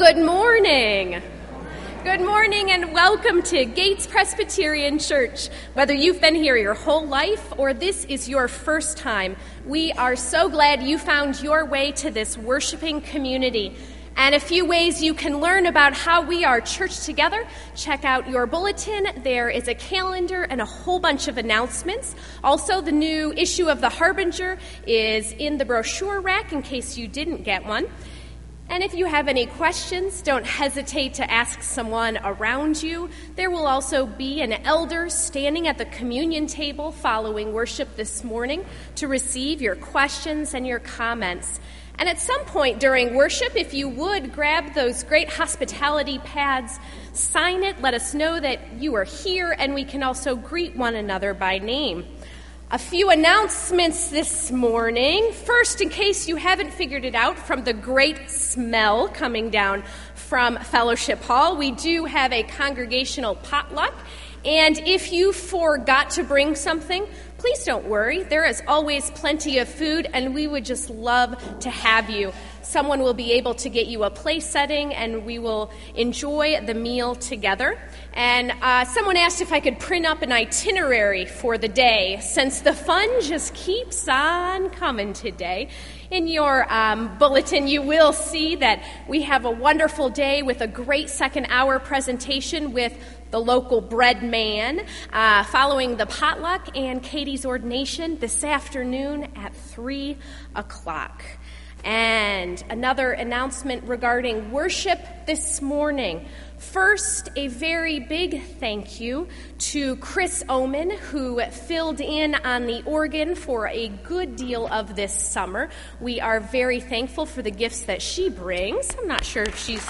Good morning. Good morning and welcome to Gates Presbyterian Church. Whether you've been here your whole life or this is your first time, we are so glad you found your way to this worshiping community. And a few ways you can learn about how we are church together. Check out your bulletin. There is a calendar and a whole bunch of announcements. Also, the new issue of The Harbinger is in the brochure rack in case you didn't get one. And if you have any questions, don't hesitate to ask someone around you. There will also be an elder standing at the communion table following worship this morning to receive your questions and your comments. And at some point during worship, if you would, grab those great hospitality pads, sign it, let us know that you are here, and we can also greet one another by name. A few announcements this morning. First, in case you haven't figured it out from the great smell coming down from Fellowship Hall, we do have a congregational potluck. And if you forgot to bring something, please don't worry. There is always plenty of food, and we would just love to have you. Someone will be able to get you a place setting, and we will enjoy the meal together. And someone asked if I could print up an itinerary for the day, since the fun just keeps on coming today. In your bulletin, you will see that we have a wonderful day with a great second-hour presentation with the local bread man, following the potluck and Katie's ordination this afternoon at 3 o'clock. And another announcement regarding worship this morning. First, a very big thank you to Chris Oman, who filled in on the organ for a good deal of this summer. We are very thankful for the gifts that she brings. I'm not sure if she's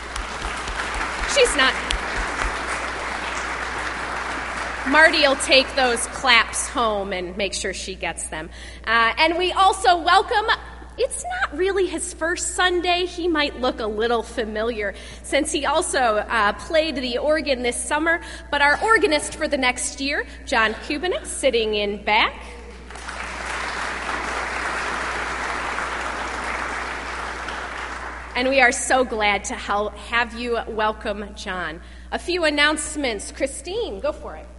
not. Marty will take those claps home and make sure she gets them. And we also welcome, it's not really his first Sunday. He might look a little familiar since he also played the organ this summer. But our organist for the next year, John Kubinik, sitting in back. And we are so glad to have you welcome John. A few announcements. Christine, go for it.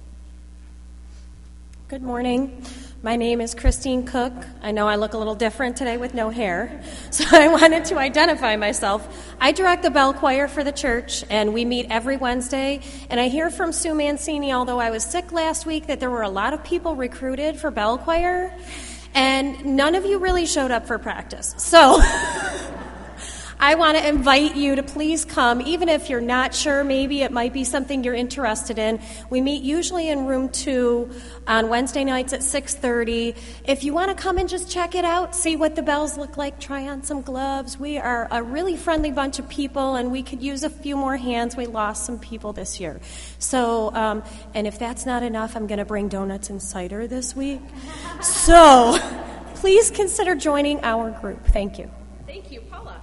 Good morning. My name is Christine Cook. I know I look a little different today with no hair, so I wanted to identify myself. I direct the bell choir for the church, and we meet every Wednesday. And I hear from Sue Mancini, although I was sick last week, that there were a lot of people recruited for bell choir, and none of you really showed up for practice. So I want to invite you to please come, even if you're not sure. Maybe it might be something you're interested in. We meet usually in room 2 on Wednesday nights at 6:30. If you want to come and just check it out, see what the bells look like, try on some gloves. We are a really friendly bunch of people, and we could use a few more hands. We lost some people this year. So, and if that's not enough, I'm going to bring donuts and cider this week. So please consider joining our group. Thank you. Thank you. Paula.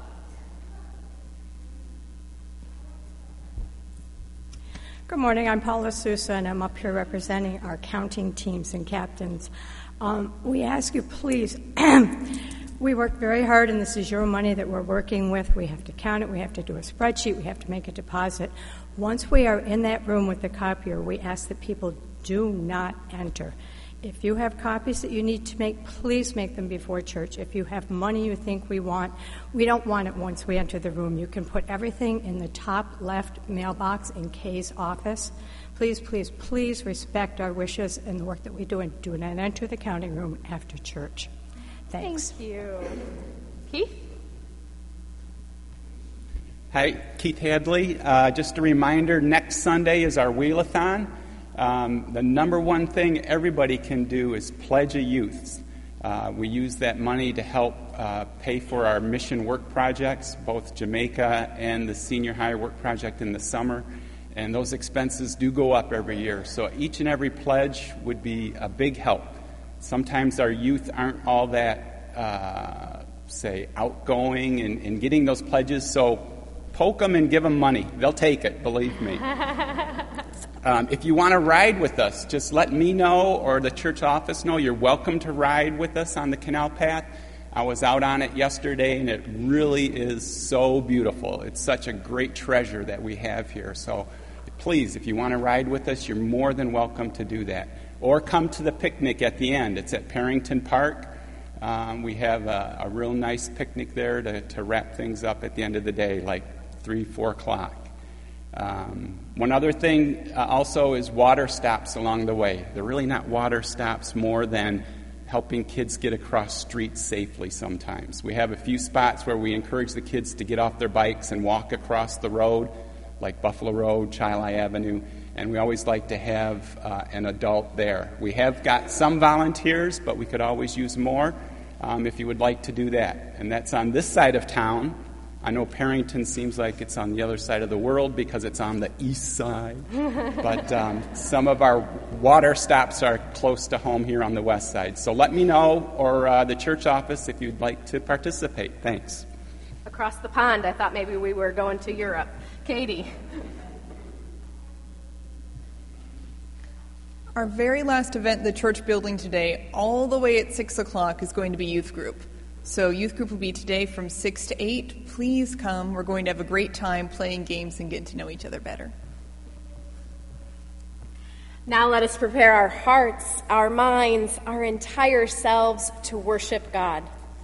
Good morning, I'm Paula Sousa, and I'm up here representing our counting teams and captains. We ask you, please, we work very hard, and this is your money that we're working with. We have to count it, we have to do a spreadsheet, we have to make a deposit. Once we are in that room with the copier, we ask that people do not enter. If you have copies that you need to make, please make them before church. If you have money you think we don't want it once we enter the room. You can put everything in the top left mailbox in Kay's office. Please, please, please respect our wishes and the work that we do, and do not enter the counting room after church. Thanks. Thank you. Keith? Hi, Keith Hadley. Just a reminder, next Sunday is our Wheel-a-thon. The number one thing everybody can do is pledge a youth. We use that money to help pay for our mission work projects, both Jamaica and the senior high work project in the summer. And those expenses do go up every year. So each and every pledge would be a big help. Sometimes our youth aren't all that, outgoing in getting those pledges. So poke them and give them money. They'll take it, believe me. If you want to ride with us, just let me know or the church office know. You're welcome to ride with us on the canal path. I was out on it yesterday, and it really is so beautiful. It's such a great treasure that we have here. So please, if you want to ride with us, you're more than welcome to do that. Or come to the picnic at the end. It's at Parrington Park. We have a real nice picnic there to wrap things up at the end of the day, like 3, 4 o'clock. One other thing also is water stops along the way. They're really not water stops more than helping kids get across streets safely sometimes. We have a few spots where we encourage the kids to get off their bikes and walk across the road, like Buffalo Road, Chilai Avenue, and we always like to have an adult there. We have got some volunteers, but we could always use more if you would like to do that. And that's on this side of town. I know Parrington seems like it's on the other side of the world because it's on the east side. But some of our water stops are close to home here on the west side. So let me know, or the church office, if you'd like to participate. Thanks. Across the pond, I thought maybe we were going to Europe. Katie. Our very last event in the church building today, all the way at 6 o'clock, is going to be youth group. So youth group will be today from 6 to 8. Please come. We're going to have a great time playing games and getting to know each other better. Now let us prepare our hearts, our minds, our entire selves to worship God.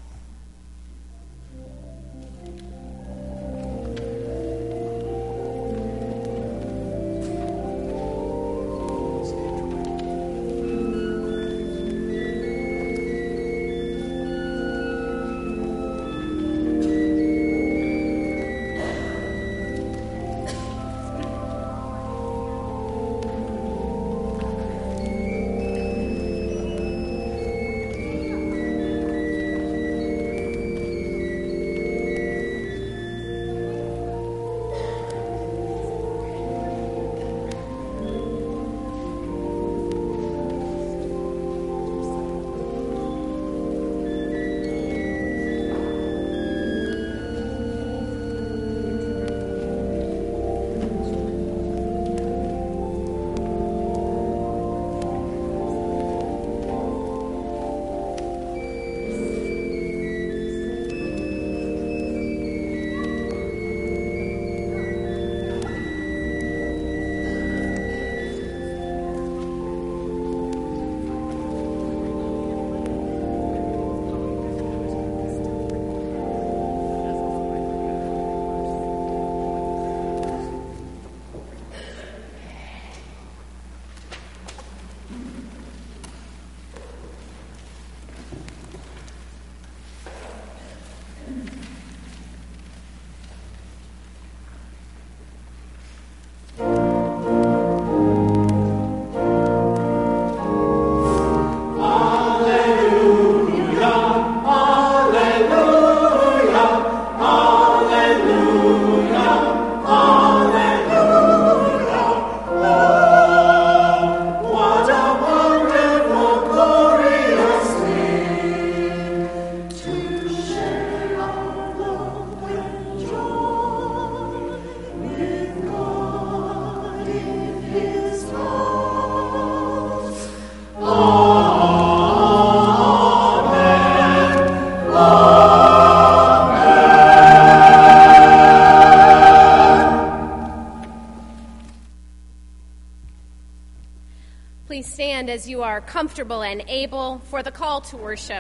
Please stand as you are comfortable and able for the call to worship.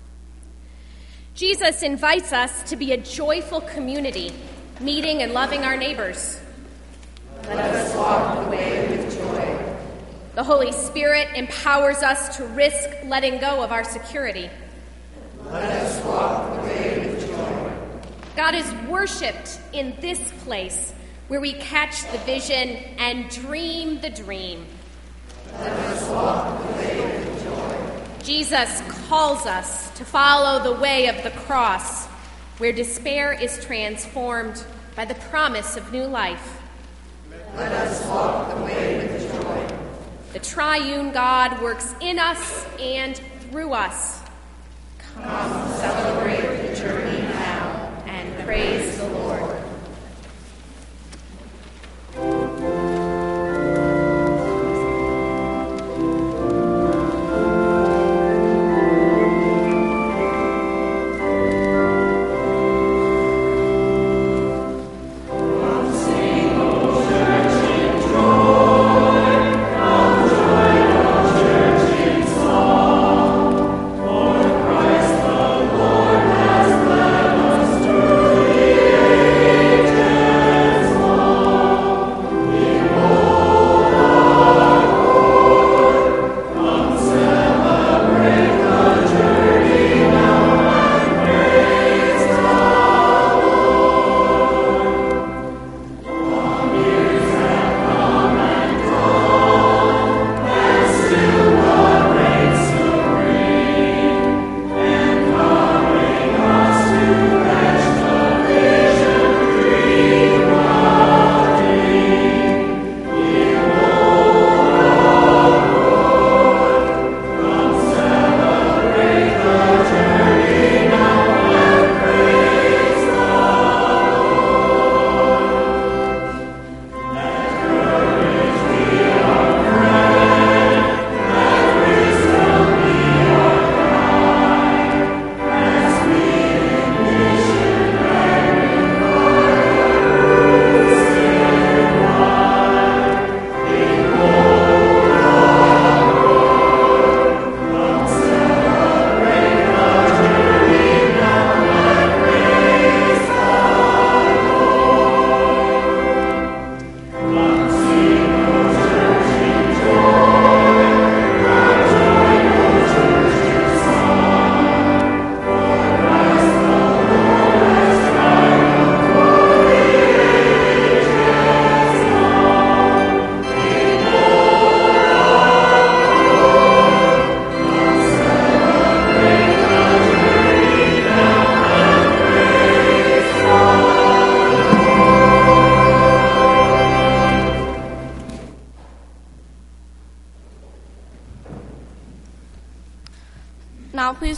Jesus invites us to be a joyful community, meeting and loving our neighbors. Let us walk the way with joy. The Holy Spirit empowers us to risk letting go of our security. Let us walk the way with joy. God is worshipped in this place where we catch the vision and dream the dream. Let us walk the way with joy. Jesus calls us to follow the way of the cross, where despair is transformed by the promise of new life. Let us walk the way with joy. The triune God works in us and through us. Come celebrate the journey now And praise the Lord.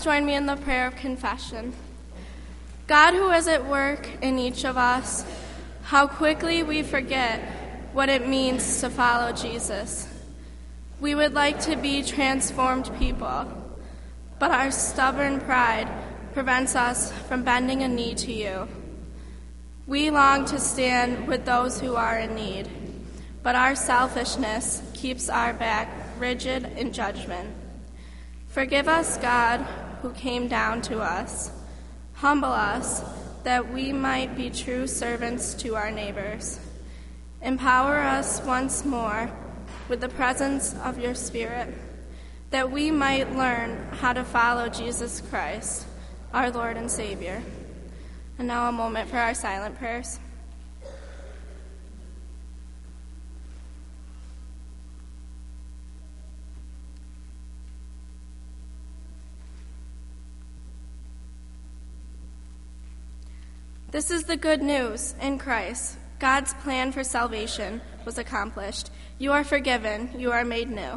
join me in the prayer of confession. God, who is at work in each of us, how quickly we forget what it means to follow Jesus. We would like to be transformed people, but our stubborn pride prevents us from bending a knee to you. We long to stand with those who are in need, but our selfishness keeps our back rigid in judgment. Forgive us, God, who came down to us. Humble us, that we might be true servants to our neighbors. Empower us once more with the presence of your Spirit, that we might learn how to follow Jesus Christ, our Lord and Savior. And now a moment for our silent prayers. This is the good news in Christ. God's plan for salvation was accomplished. You are forgiven. You are made new.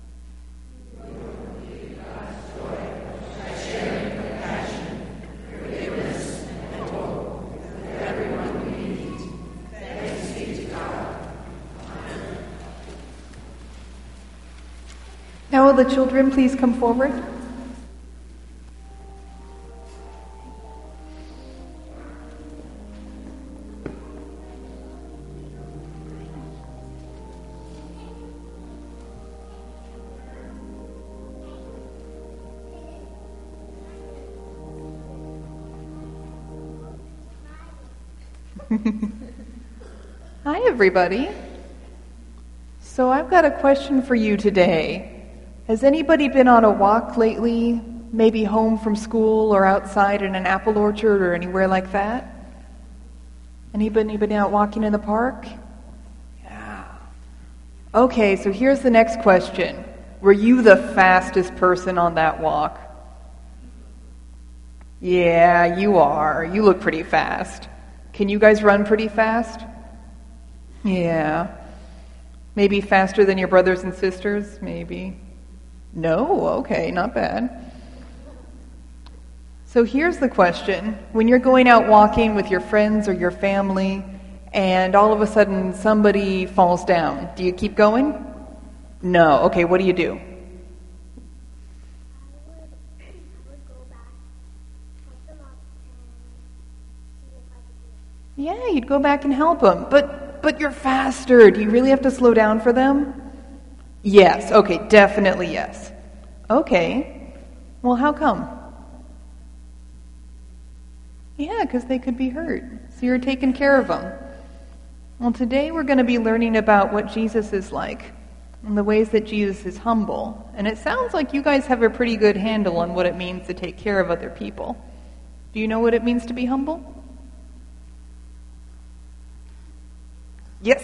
Now will the children please come forward? Hi, everybody. So I've got a question for you today. Has anybody been on a walk lately, maybe home from school or outside in an apple orchard or anywhere like that? Anybody been out walking in the park? Yeah. Okay, so here's the next question. Were you the fastest person on that walk? Yeah, you are. You look pretty fast. Can you guys run pretty fast? Yeah. Maybe faster than your brothers and sisters? Maybe. No? Okay, not bad. So here's the question. When you're going out walking with your friends or your family, and all of a sudden somebody falls down, do you keep going? No. Okay, what do you do? Yeah, you'd go back and help them. But you're faster. Do you really have to slow down for them? Yes. Okay, definitely yes. Okay. Well, how come? Yeah, because they could be hurt. So you're taking care of them. Well, today we're going to be learning about what Jesus is like and the ways that Jesus is humble. And it sounds like you guys have a pretty good handle on what it means to take care of other people. Do you know what it means to be humble? Yes.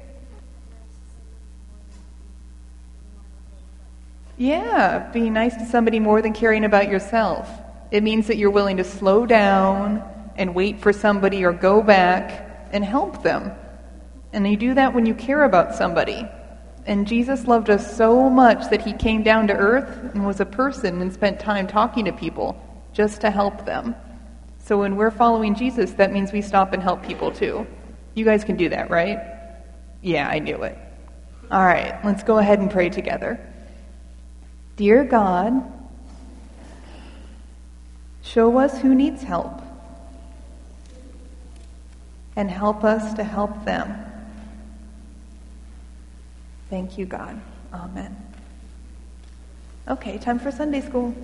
Yeah, being nice to somebody more than caring about yourself. It means that you're willing to slow down and wait for somebody or go back and help them. And you do that when you care about somebody. And Jesus loved us so much that he came down to earth and was a person and spent time talking to people just to help them. So when we're following Jesus, that means we stop and help people too. You guys can do that, right? Yeah, I knew it. All right, let's go ahead and pray together. Dear God, show us who needs help and help us to help them. Thank you, God. Amen. Okay, time for Sunday school.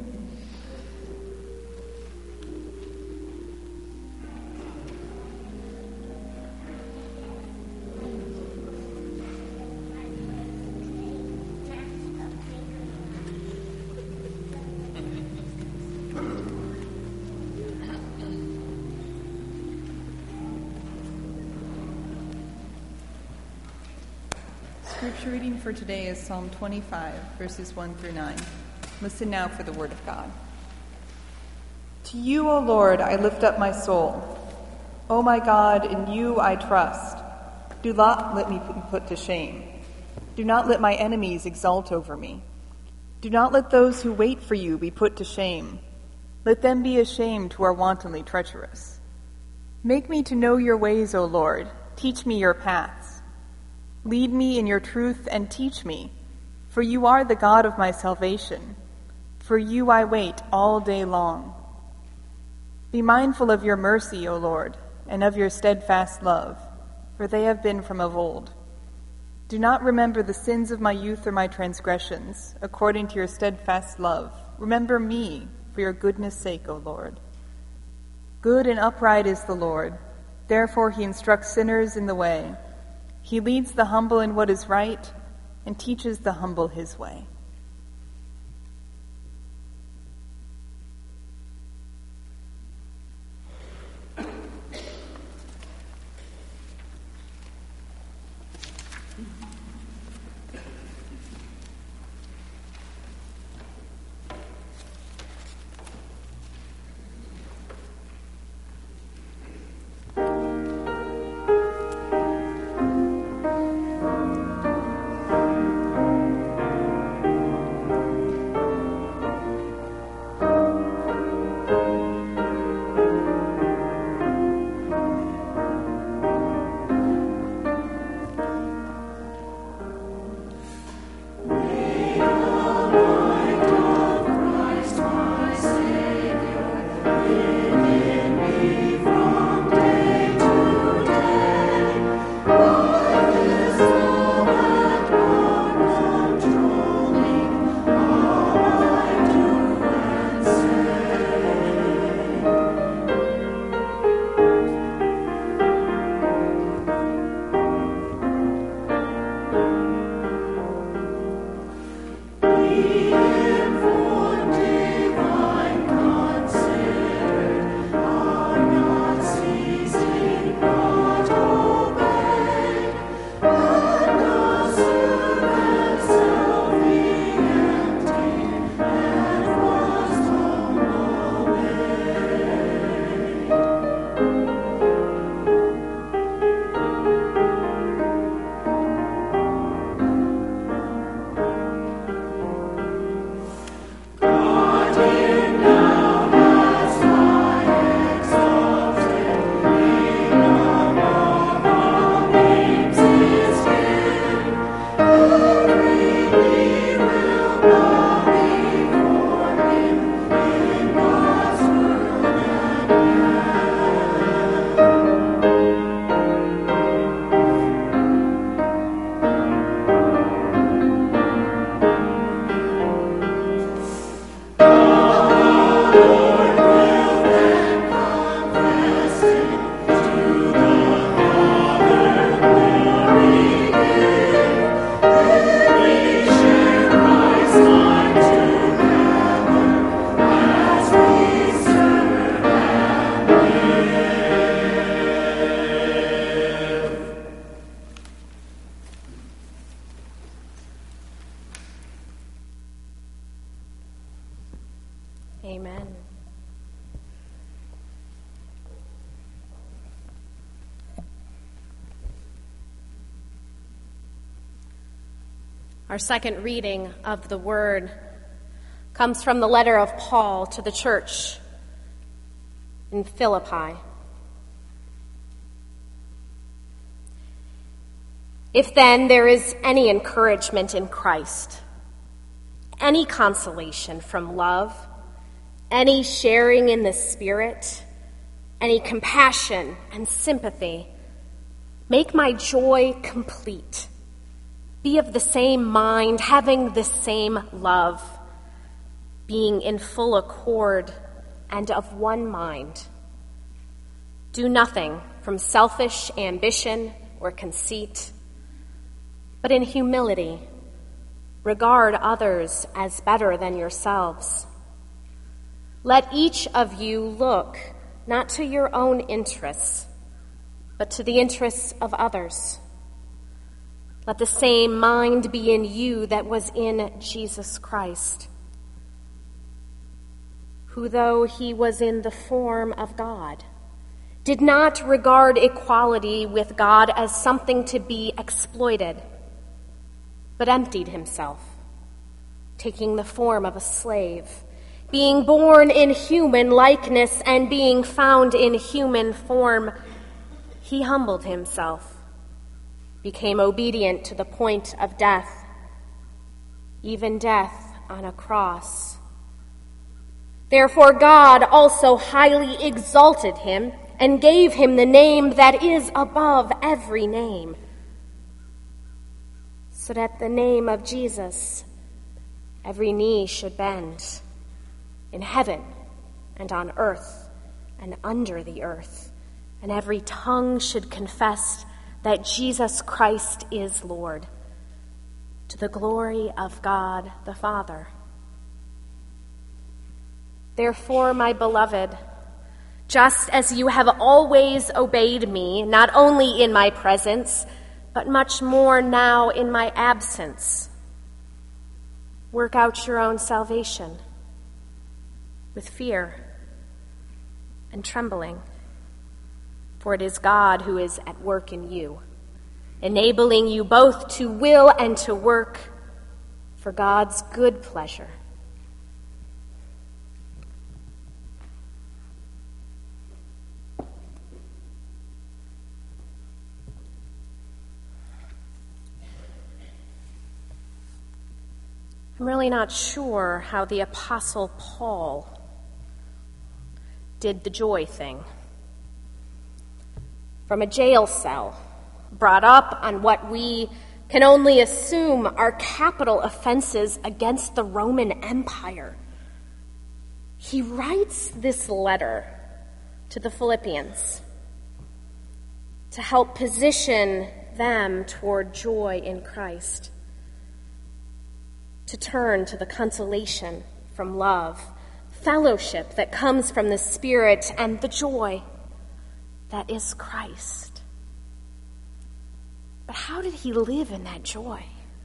Scripture reading for today is Psalm 25, verses 1 through 9. Listen now for the word of God. To you, O Lord, I lift up my soul. O my God, in you I trust. Do not let me be put to shame. Do not let my enemies exult over me. Do not let those who wait for you be put to shame. Let them be ashamed who are wantonly treacherous. Make me to know your ways, O Lord. Teach me your paths. Lead me in your truth and teach me, for you are the God of my salvation. For you I wait all day long. Be mindful of your mercy, O Lord, and of your steadfast love, for they have been from of old. Do not remember the sins of my youth or my transgressions. According to your steadfast love, remember me for your goodness' sake, O Lord. Good and upright is the Lord. Therefore he instructs sinners in the way. He leads the humble in what is right and teaches the humble his way. Amen. Our second reading of the Word comes from the letter of Paul to the church in Philippi. If then there is any encouragement in Christ, any consolation from love, any sharing in the Spirit, any compassion and sympathy, make my joy complete. Be of the same mind, having the same love, being in full accord and of one mind. Do nothing from selfish ambition or conceit, but in humility, regard others as better than yourselves. Let each of you look not to your own interests, but to the interests of others. Let the same mind be in you that was in Jesus Christ, who, though he was in the form of God, did not regard equality with God as something to be exploited, but emptied himself, taking the form of a slave, being born in human likeness and being found in human form, he humbled himself, became obedient to the point of death, even death on a cross. Therefore God also highly exalted him and gave him the name that is above every name, so that the name of Jesus every knee should bend, in heaven and on earth and under the earth, and every tongue should confess that Jesus Christ is Lord, to the glory of God the Father. Therefore, my beloved, just as you have always obeyed me, not only in my presence, but much more now in my absence, work out your own salvation with fear and trembling. For it is God who is at work in you, enabling you both to will and to work for God's good pleasure. I'm really not sure how the Apostle Paul did the joy thing. From a jail cell, brought up on what we can only assume are capital offenses against the Roman Empire, he writes this letter to the Philippians to help position them toward joy in Christ, to turn to the consolation from love, fellowship that comes from the Spirit, and the joy that is Christ. But how did he live in that joy?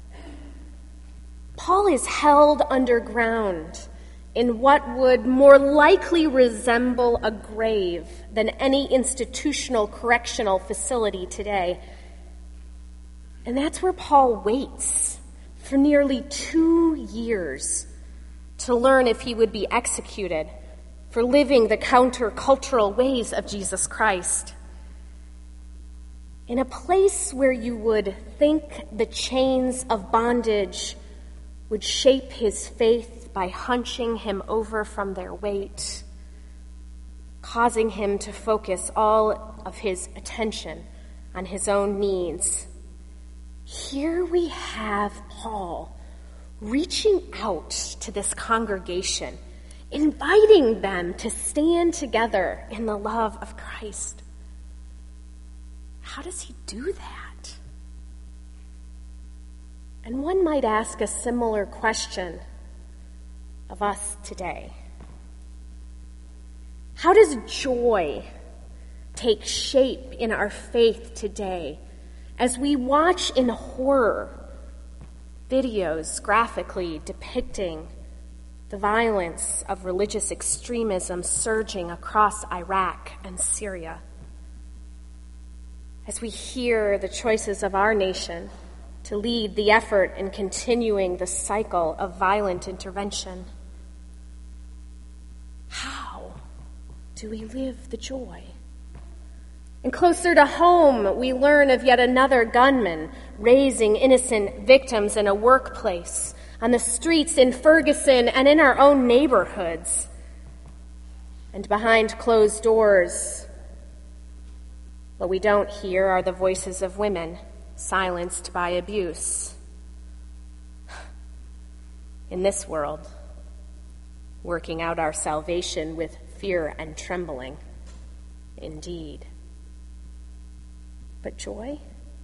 Paul is held underground in what would more likely resemble a grave than any institutional correctional facility today. And that's where Paul waits for nearly 2 years to learn if he would be executed for living the countercultural ways of Jesus Christ. In a place where you would think the chains of bondage would shape his faith by hunching him over from their weight, causing him to focus all of his attention on his own needs. Here we have Paul reaching out to this congregation, inviting them to stand together in the love of Christ. How does he do that? And one might ask a similar question of us today. How does joy take shape in our faith today as we watch in horror videos graphically depicting the violence of religious extremism surging across Iraq and Syria? As we hear the choices of our nation to lead the effort in continuing the cycle of violent intervention, how do we live the joy? And closer to home, we learn of yet another gunman raising innocent victims in a workplace, on the streets in Ferguson, and in our own neighborhoods. And behind closed doors, what we don't hear are the voices of women silenced by abuse. In this world, working out our salvation with fear and trembling, indeed. But joy?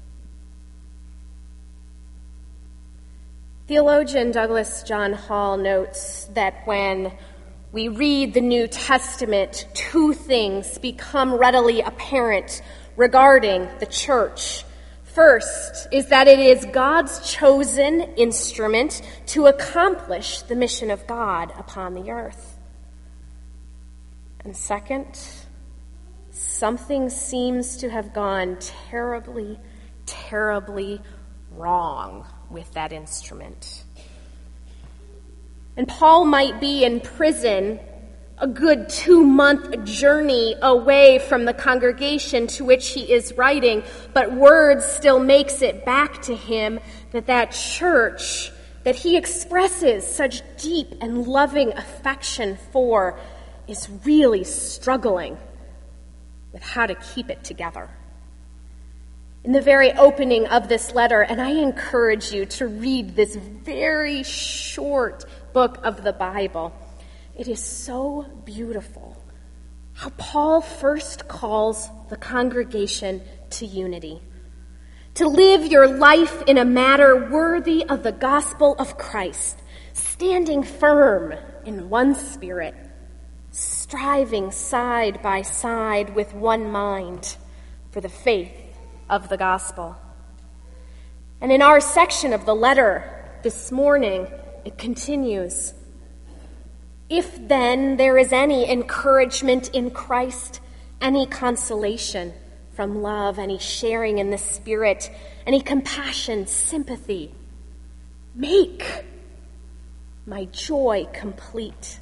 Theologian Douglas John Hall notes that when we read the New Testament, two things become readily apparent regarding the church. First is that it is God's chosen instrument to accomplish the mission of God upon the earth. And second, something seems to have gone terribly, terribly wrong with that instrument. And Paul might be in prison a good 2-month journey away from the congregation to which he is writing, but word still makes it back to him that church that he expresses such deep and loving affection for is really struggling with how to keep it together. In the very opening of this letter, and I encourage you to read this very short book of the Bible, it is so beautiful how Paul first calls the congregation to unity, to live your life in a manner worthy of the gospel of Christ, standing firm in one spirit, striving side by side with one mind for the faith of the gospel. And in our section of the letter this morning, it continues. If then there is any encouragement in Christ, any consolation from love, any sharing in the Spirit, any compassion, sympathy, make my joy complete.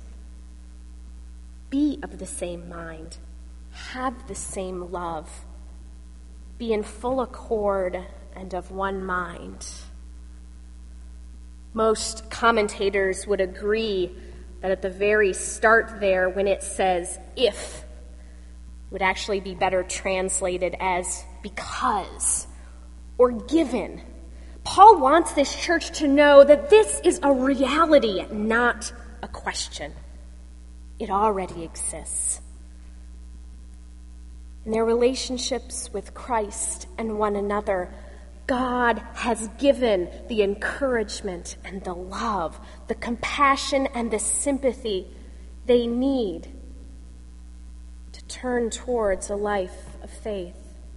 Be of the same mind, have the same love, be in full accord and of one mind. Most commentators would agree that at the very start there, when it says if, would actually be better translated as because or given. Paul wants this church to know that this is a reality, not a question. It already exists. In their relationships with Christ and one another, God has given the encouragement and the love, the compassion and the sympathy they need to turn towards a life of faith.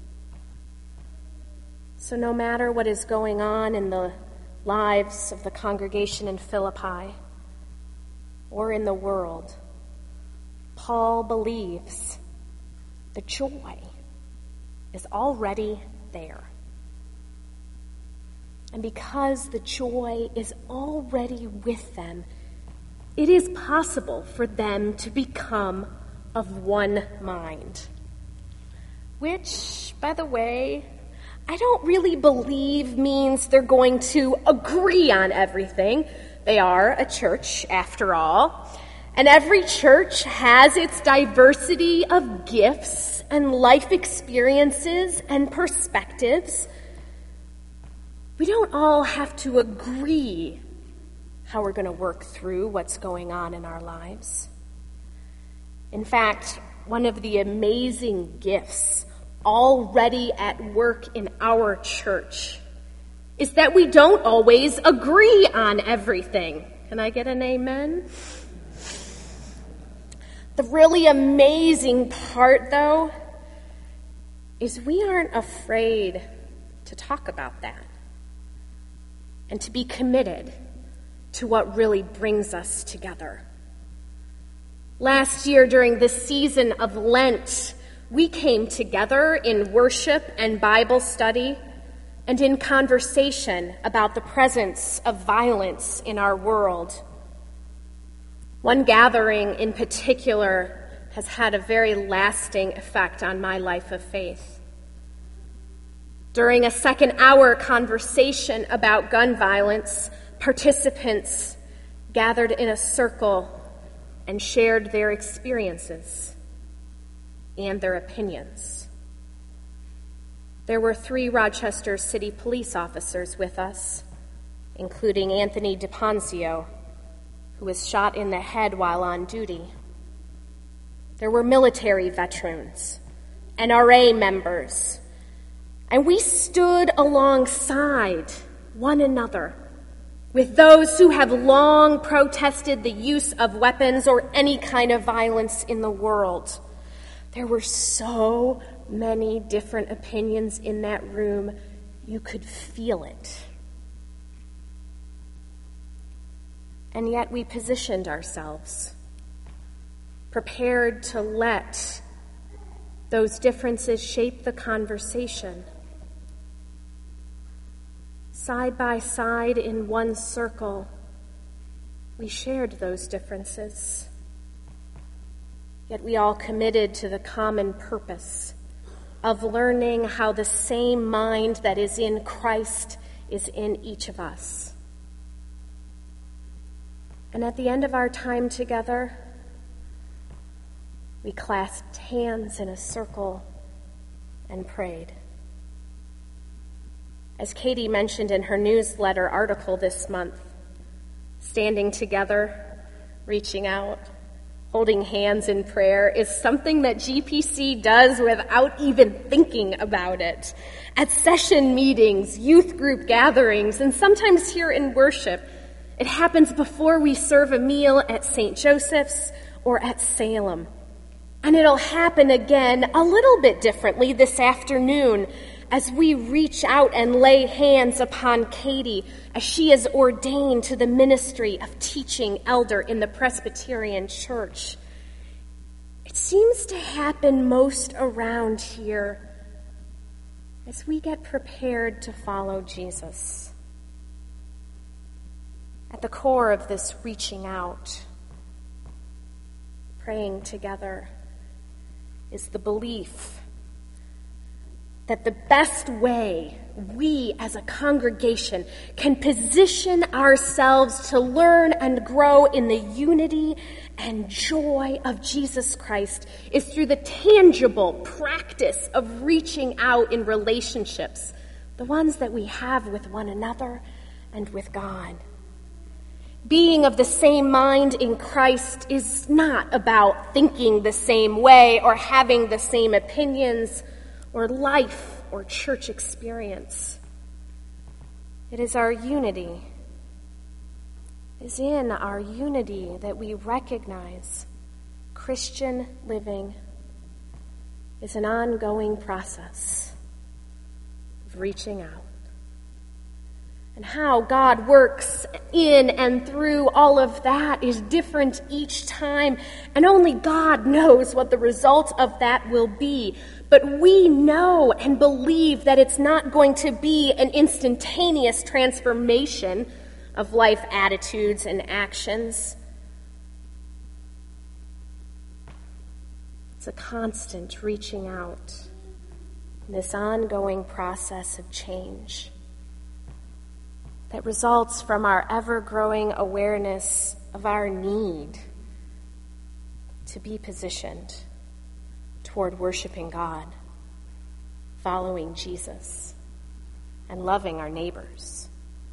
So no matter what is going on in the lives of the congregation in Philippi or in the world, Paul believes the joy is already there. And because the joy is already with them, it is possible for them to become of one mind. Which, by the way, I don't really believe means they're going to agree on everything. They are a church, after all. And every church has its diversity of gifts and life experiences and perspectives. We don't all have to agree how we're going to work through what's going on in our lives. In fact, one of the amazing gifts already at work in our church is that we don't always agree on everything. Can I get an amen? The really amazing part, though, is we aren't afraid to talk about that and to be committed to what really brings us together. Last year, during the season of Lent, we came together in worship and Bible study and in conversation about the presence of violence in our world. One gathering in particular has had a very lasting effect on my life of faith. During a second-hour conversation about gun violence, participants gathered in a circle and shared their experiences and their opinions. There were 3 Rochester City police officers with us, including Anthony DePonzio, who was shot in the head while on duty. There were military veterans, NRA members, and we stood alongside one another with those who have long protested the use of weapons or any kind of violence in the world. There were so many different opinions in that room, you could feel it. And yet we positioned ourselves, prepared to let those differences shape the conversation. Side by side in one circle, We shared those differences. Yet we all committed to the common purpose of learning how the same mind that is in Christ is in each of us. And at the end of our time together, we clasped hands in a circle and prayed. As Katie mentioned in her newsletter article this month, standing together, reaching out, holding hands in prayer is something that GPC does without even thinking about it. At session meetings, youth group gatherings, and sometimes here in worship, it happens before we serve a meal at St. Joseph's or at Salem. And it'll happen again a little bit differently this afternoon as we reach out and lay hands upon Katie as she is ordained to the ministry of teaching elder in the Presbyterian Church. It seems to happen most around here as we get prepared to follow Jesus. At the core of this reaching out, praying together, is the belief that the best way we as a congregation can position ourselves to learn and grow in the unity and joy of Jesus Christ is through the tangible practice of reaching out in relationships, the ones that we have with one another and with God. Being of the same mind in Christ is not about thinking the same way or having the same opinions or life or church experience. It is our unity. It is in our unity that we recognize Christian living is an ongoing process of reaching out. And how God works in and through all of that is different each time, and only God knows what the result of that will be. But we know and believe that it's not going to be an instantaneous transformation of life attitudes and actions. It's a constant reaching out in this ongoing process of change that results from our ever-growing awareness of our need to be positioned toward worshiping God, following Jesus, and loving our neighbors.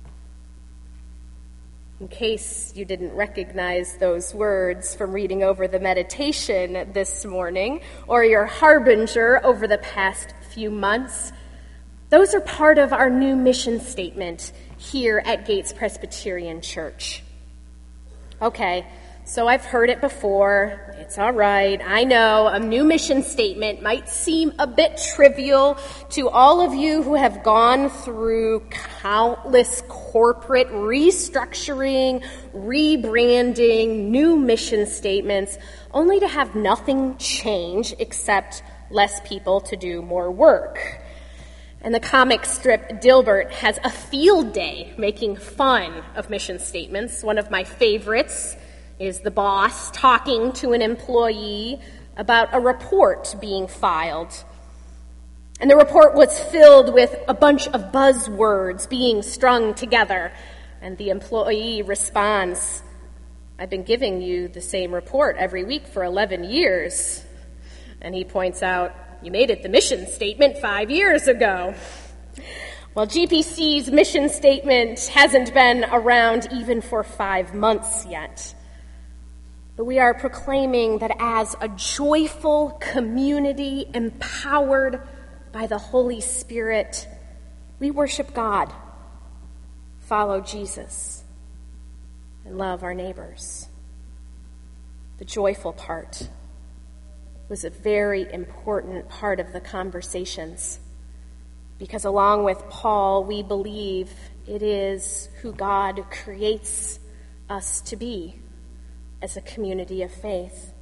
In case you didn't recognize those words from reading over the meditation this morning, or your harbinger over the past few months, those are part of our new mission statement here at Gates Presbyterian Church. Okay, so I've heard it before. It's all right. I know a new mission statement might seem a bit trivial to all of you who have gone through countless corporate restructuring, rebranding, new mission statements, only to have nothing change except less people to do more work. And the comic strip Dilbert has a field day making fun of mission statements. One of my favorites is the boss talking to an employee about a report being filed. And the report was filled with a bunch of buzzwords being strung together. And the employee responds, "I've been giving you the same report every week for 11 years. And he points out, "You made it the mission statement 5 years ago." Well, GPC's mission statement hasn't been around even for 5 months yet. But we are proclaiming that as a joyful community empowered by the Holy Spirit, we worship God, follow Jesus, and love our neighbors. The joyful part was a very important part of the conversations, because along with Paul, we believe it is who God creates us to be as a community of faith.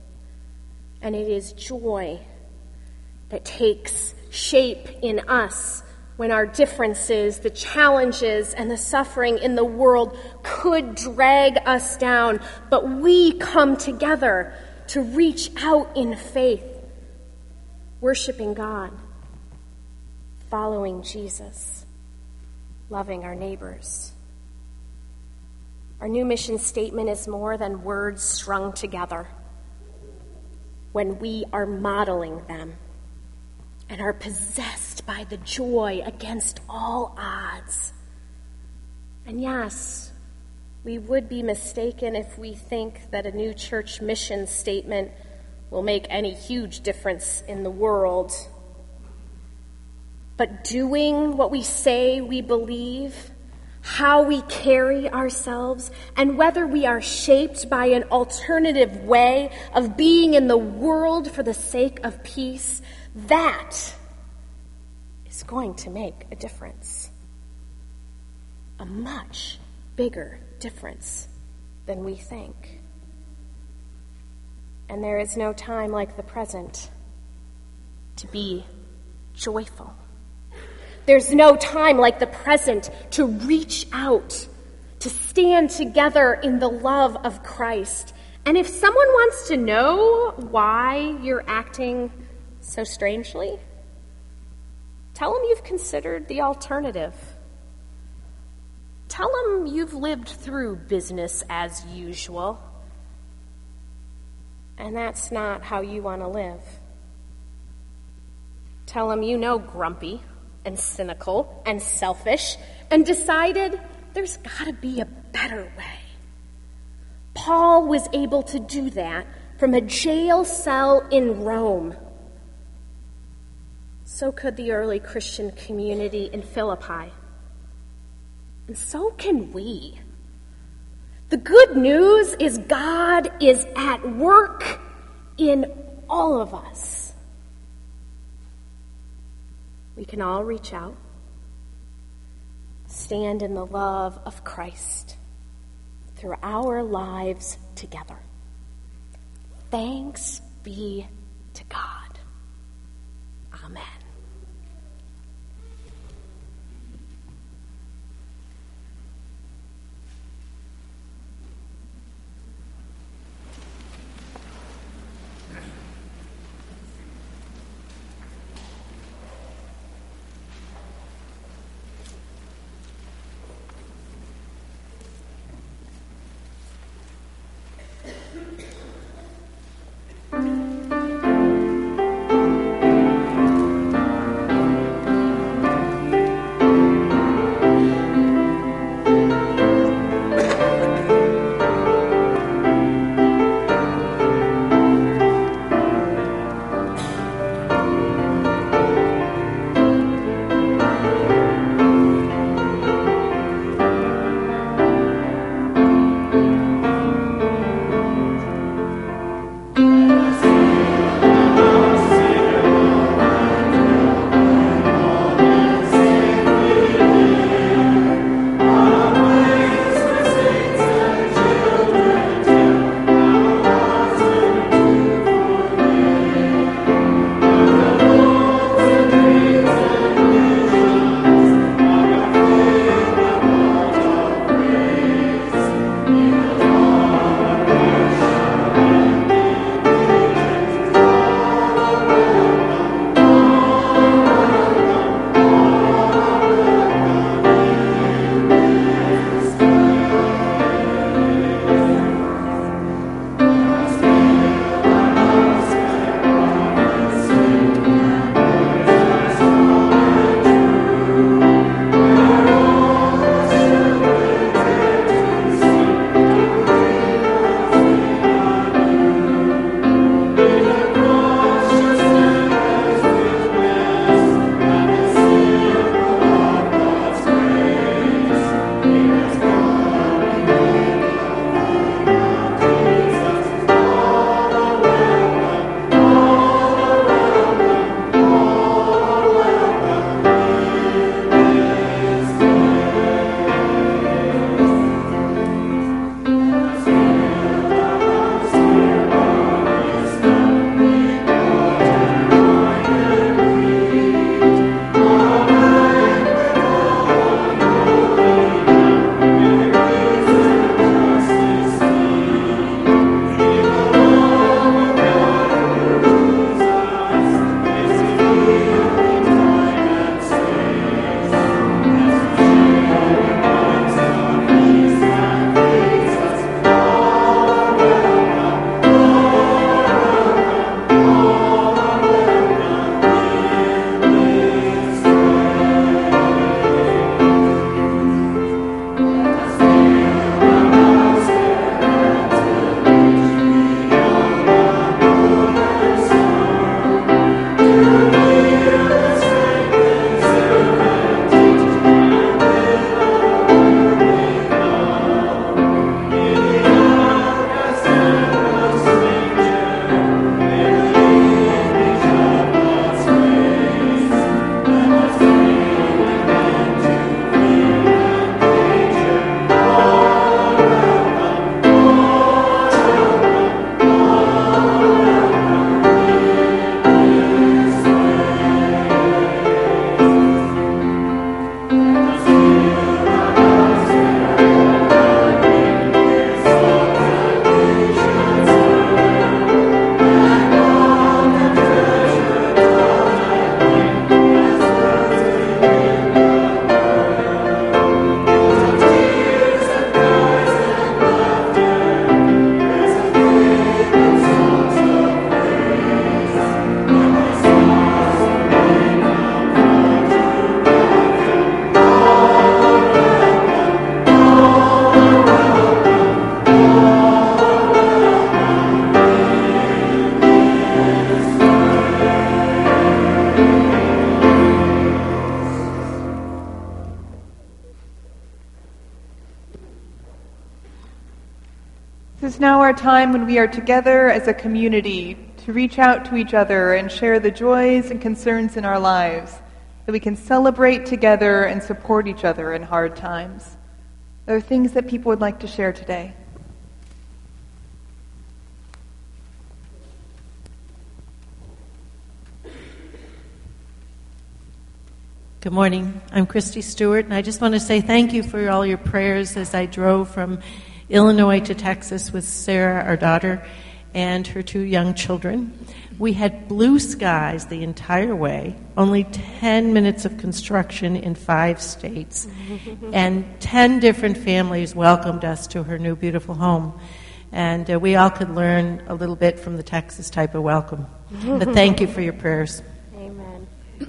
And it is joy that takes shape in us when our differences, the challenges, and the suffering in the world could drag us down, but we come together to reach out in faith, worshiping God, following Jesus, loving our neighbors. Our new mission statement is more than words strung together when we are modeling them and are possessed by the joy against all odds. And yes, we would be mistaken if we think that a new church mission statement will make any huge difference in the world. But doing what we say we believe, how we carry ourselves, and whether we are shaped by an alternative way of being in the world for the sake of peace, that is going to make a difference. A much bigger difference than we think. And there is no time like the present to be joyful. There's no time like the present to reach out, to stand together in the love of Christ. And if someone wants to know why you're acting so strangely, tell them you've considered the alternative. Tell them you've lived through business as usual, and that's not how you want to live. Tell them you know grumpy and cynical and selfish and decided there's got to be a better way. Paul was able to do that from a jail cell in Rome. So could the early Christian community in Philippi. And so can we. The good news is God is at work in all of us. We can all reach out, stand in the love of Christ through our lives together. Thanks be to God. Amen. is now our time when we are together as a community to reach out to each other and share the joys and concerns in our lives, that we can celebrate together and support each other in hard times. Are there things that people would like to share today? Good morning. I'm Christy Stewart, and I just want to say thank you for all your prayers as I drove from Illinois to Texas with Sarah, our daughter, and her 2 young children. We had blue skies the entire way, only 10 minutes of construction in 5 states, and 10 different families welcomed us to her new beautiful home. And we all could learn a little bit from the Texas type of welcome. But thank you for your prayers. Amen.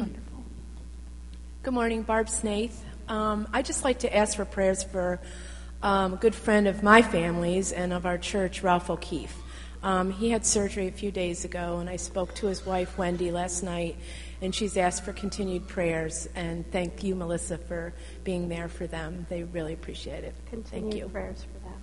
Good morning, Barb Snaith. I'd just like to ask for prayers for a good friend of my family's and of our church, Ralph O'Keefe. He had surgery a few days ago, and I spoke to his wife, Wendy, last night, and she's asked for continued prayers. And thank you, Melissa, for being there for them. They really appreciate it. Thank you. Prayers for them.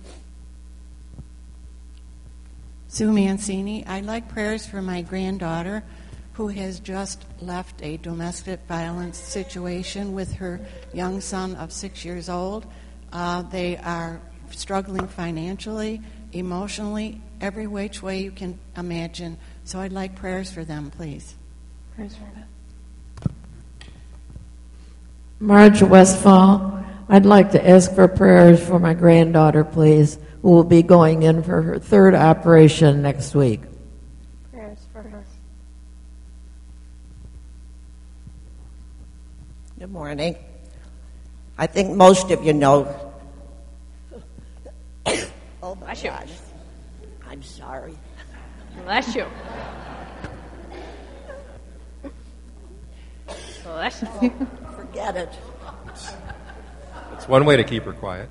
Sue Mancini. I'd like prayers for my granddaughter, who has just left a domestic violence situation with her young son of 6 years old. They are struggling financially, emotionally, every which way you can imagine. So I'd like prayers for them, please. Prayers for them. Marge Westfall. I'd like to ask for prayers for my granddaughter, please, who will be going in for her 3rd operation next week. Prayers for her. Good morning. I think most of you know. Oh, my gosh. I'm sorry. Bless you. Bless you. Forget it. It's one way to keep her quiet.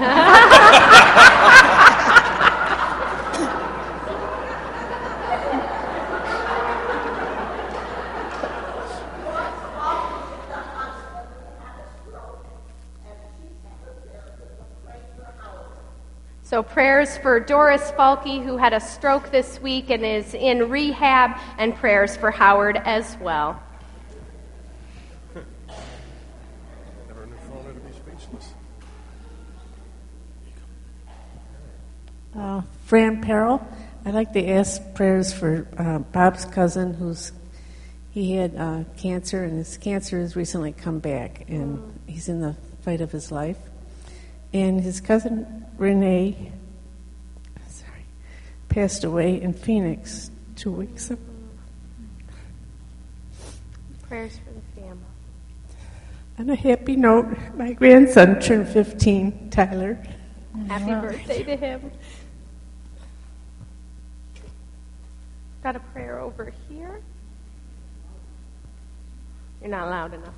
So prayers for Doris Falke, who had a stroke this week and is in rehab, and prayers for Howard as well. Fran Perrell. I'd like to ask prayers for Bob's cousin, he had cancer, and his cancer has recently come back, and he's in the fight of his life. And his cousin Renee, passed away in Phoenix 2 weeks ago. Prayers for the family. On a happy note, my grandson turned 15, Tyler. Happy birthday to him. Got a prayer over here. You're not loud enough.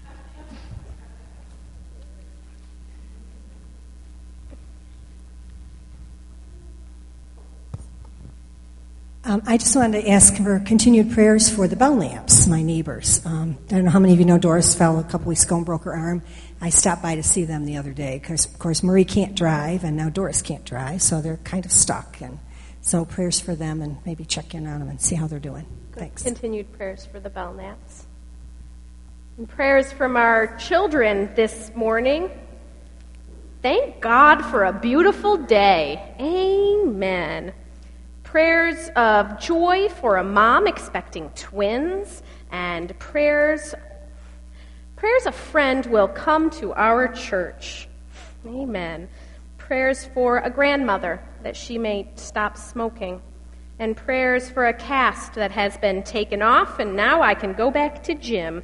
I just wanted to ask for continued prayers for the Belknaps, my neighbors. I don't know how many of you know Doris fell a couple weeks ago and broke her arm. I stopped by to see them the other day because, of course, Marie can't drive, and now Doris can't drive, so they're kind of stuck. And so prayers for them, and maybe check in on them and see how they're doing. Thanks. Continued prayers for the Belknaps. And prayers from our children this morning. Thank God for a beautiful day. Amen. Prayers of joy for a mom expecting twins, and prayers a friend will come to our church. Amen. Prayers for a grandmother that she may stop smoking, and prayers for a cast that has been taken off, and now I can go back to gym.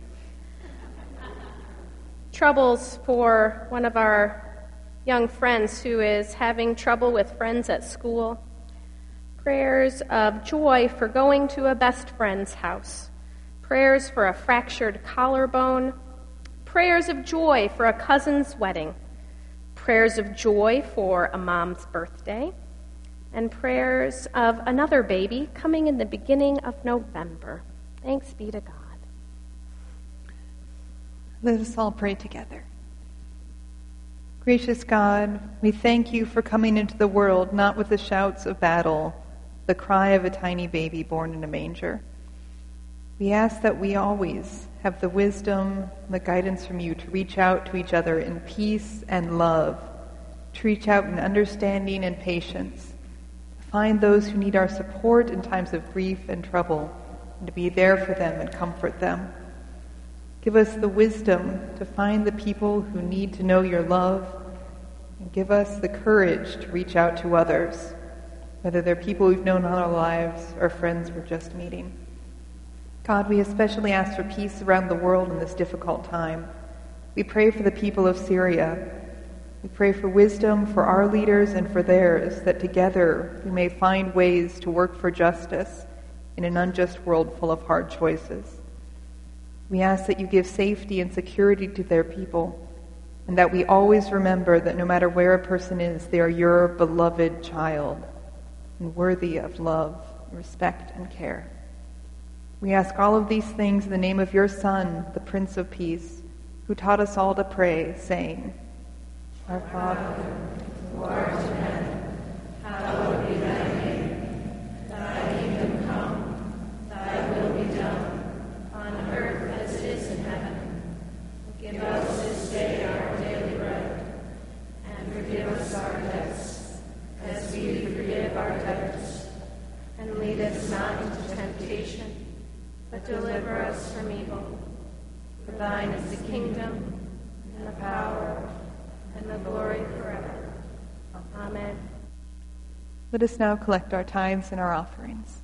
Troubles for one of our young friends who is having trouble with friends at school. Prayers of joy for going to a best friend's house. Prayers for a fractured collarbone. Prayers of joy for a cousin's wedding. Prayers of joy for a mom's birthday. And prayers of another baby coming in the beginning of November. Thanks be to God. Let us all pray together. Gracious God, we thank you for coming into the world not with the shouts of battle, the cry of a tiny baby born in a manger. We ask that we always have the wisdom and the guidance from you to reach out to each other in peace and love, to reach out in understanding and patience, to find those who need our support in times of grief and trouble, and to be there for them and comfort them. Give us the wisdom to find the people who need to know your love, and give us the courage to reach out to others, whether they're people we've known all our lives or friends we're just meeting. God, we especially ask for peace around the world in this difficult time. We pray for the people of Syria. We pray for wisdom for our leaders and for theirs, that together we may find ways to work for justice in an unjust world full of hard choices. We ask that you give safety and security to their people, and that we always remember that no matter where a person is, they are your beloved child and worthy of love, respect, and care. We ask all of these things in the name of your Son, the Prince of Peace, who taught us all to pray, saying, Our Father, who art in heaven, hallowed be thy name. Thy kingdom come, thy will be done, on earth as it is in heaven. Give us this day our daily bread, and forgive us our debts, as we forgive our debtors. And lead us not into temptation, but deliver us from evil. For thine is the kingdom, and the power, and the glory forever. Amen. Let us now collect our tithes and our offerings.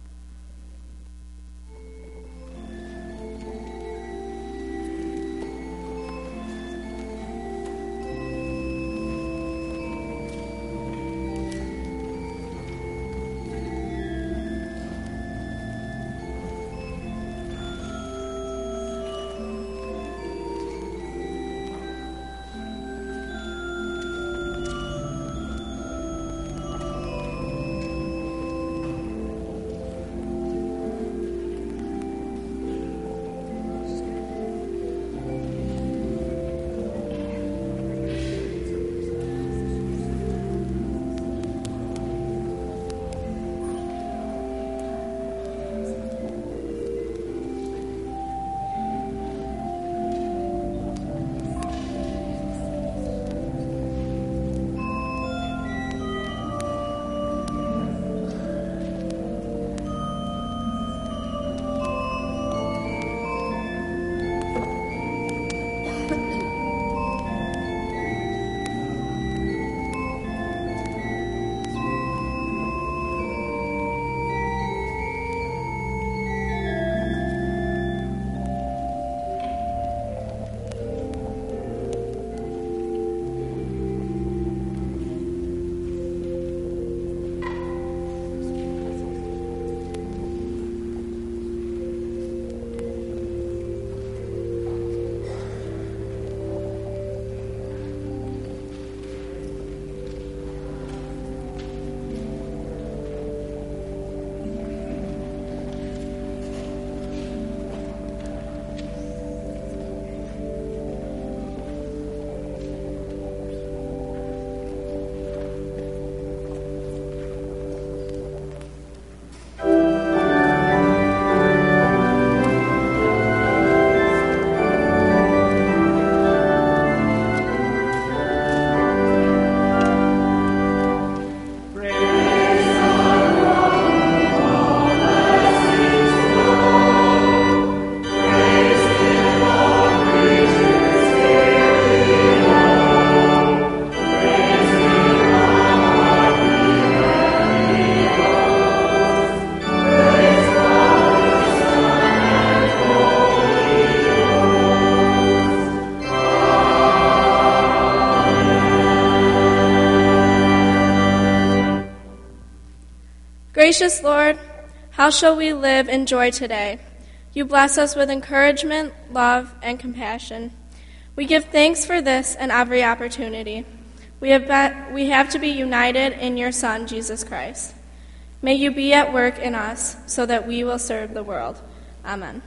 Gracious Lord, how shall we live in joy today? You bless us with encouragement, love, and compassion. We give thanks for this and every opportunity. We have to be united in your Son, Jesus Christ. May you be at work in us so that we will serve the world. Amen.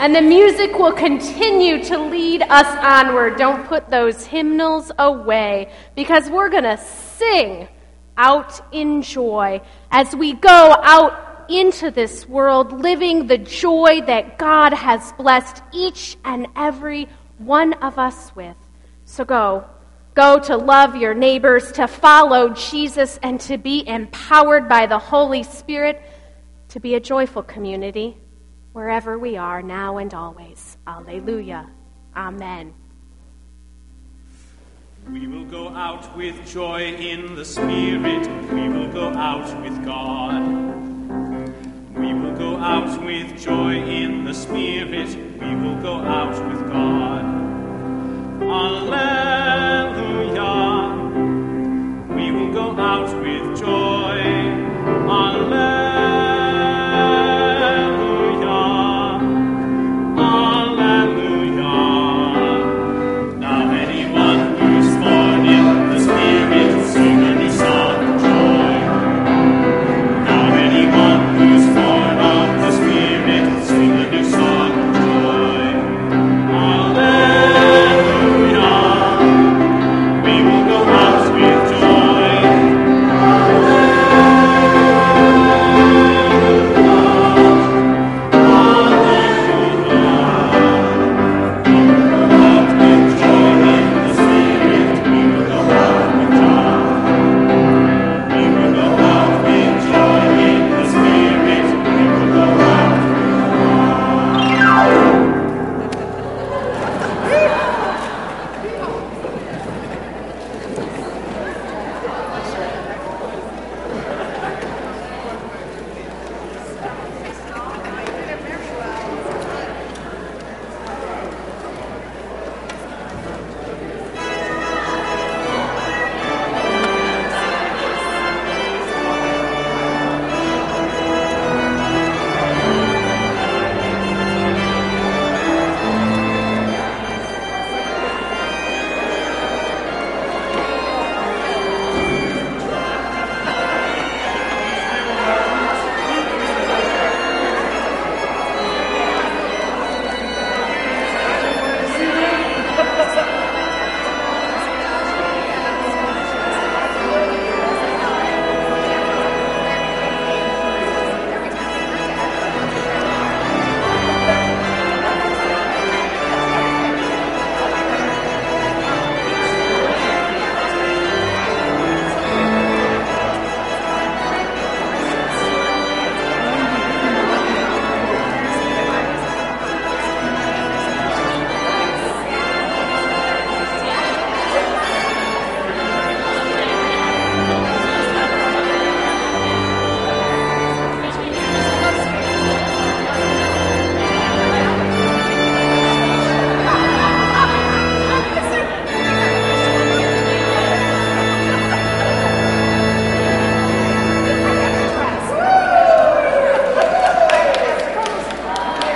And the music will continue to lead us onward. Don't put those hymnals away, because we're going to sing out in joy as we go out into this world, living the joy that God has blessed each and every one of us with. So go to love your neighbors, to follow Jesus, and to be empowered by the Holy Spirit to be a joyful community wherever we are, now and always. Alleluia. Amen. We will go out with joy in the Spirit. We will go out with God. We will go out with joy in the Spirit. We will go out with God. Alleluia. We will go out with joy.